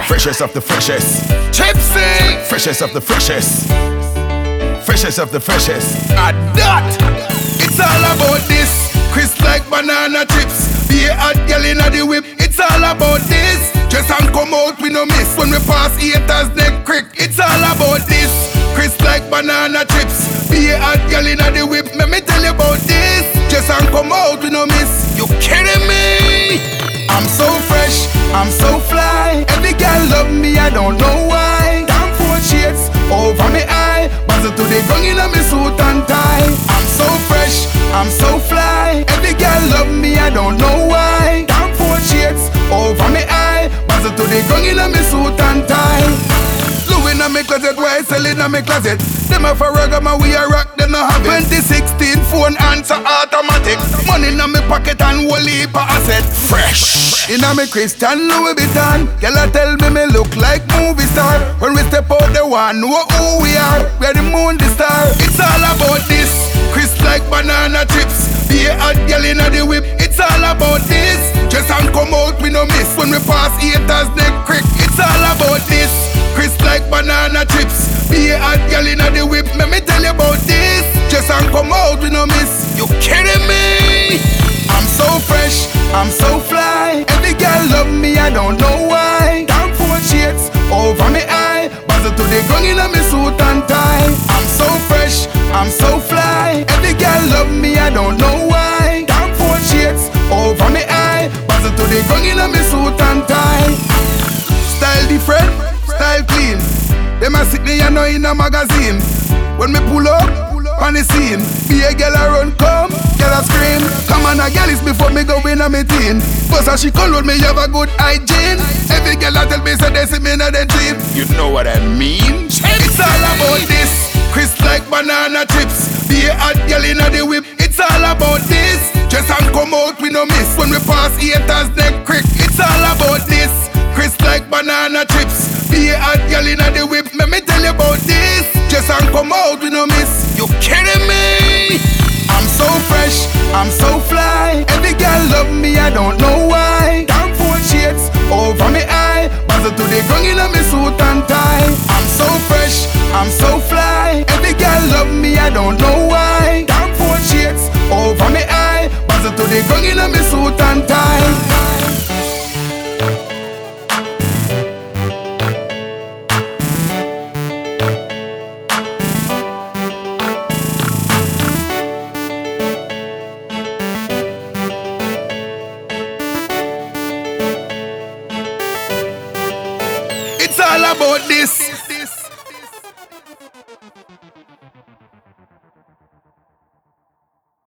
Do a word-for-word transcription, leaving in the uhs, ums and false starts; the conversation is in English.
Freshest of the freshest. Chipsy. Freshest of the freshest. Freshest of the freshest. A dot. It's all about this. Crisp like banana chips. Be a hot girl inna the whip. It's all about this. Just and come out we no miss. When we pass haters neck crick. It's all about this. Crisp like banana chips. Be a hot girl inna the whip. Let me tell you about this. Just and come out we no miss. You kidding me? I'm so fresh, I'm so fly. Every girl love me, I don't know why. Damn four shades over me eye. Buzzle to the gun inna me suit and tie. I'm so fresh, I'm so fly. Every girl love me, I don't know why. Damn four shades over me eye. Buzzle to the gun inna me suit and tie. Louis inna me closet, why I sell inna me closet? Them a for rag, man we a rock, them no have it. twenty sixteen phone answer automatic. Money inna me pocket and whole heap of asset. Fresh. Inna me Christian Louis Vuitton. Girl a tell me me look like movie star. When we step out they want know who we are. We're the moon, the star. It's all about this. Crisp like banana chips. Be a hot girl inna the whip. It's all about this. Just and come out we no miss. When we pass haters neck crick. It's all about this. Crisp like banana chips. Be a hot girl inna the whip. Let me tell you about this. Just and come out we no miss. You kidding me? I'm so fresh, I'm so fly. Every girl love me, I don't know why. Damn four shades over me eye. Buzzle to the gun inna me suit and tie. I'm so fresh, I'm so fly. Every girl love me, I don't know why. Damn four shades over me eye. Buzzle to the gun inna me suit and tie. Style different, style clean. Them a sick me, you know, in a magazine. When me pull up, on the scene, be a girl a run come, girl a scream. Come on a girl is before me go in a me teen. But as she call with me, you have a good hygiene. Every girl a tell me so they see me in a dream. You know what I mean? It's all about this. Crisp like banana chips. Be a hot girl inna the whip. It's all about this. Just and come out we no miss. When we pass haters neck crick. It's all about this. Crisp like banana chips. Be a hot girl inna the whip. Let me tell you about this. Just and come out we no miss. You kidding me? I'm so fresh, I'm so fly. Every girl love me, I don't know why. Damn four shades over me eye. Buzzle to the gun inna me suit and tie. I'm so fresh, I'm so fly. Every girl love me, I don't know why. Damn four shades over me eye. Buzzle to the gun inna me suit and tie. It's all about this.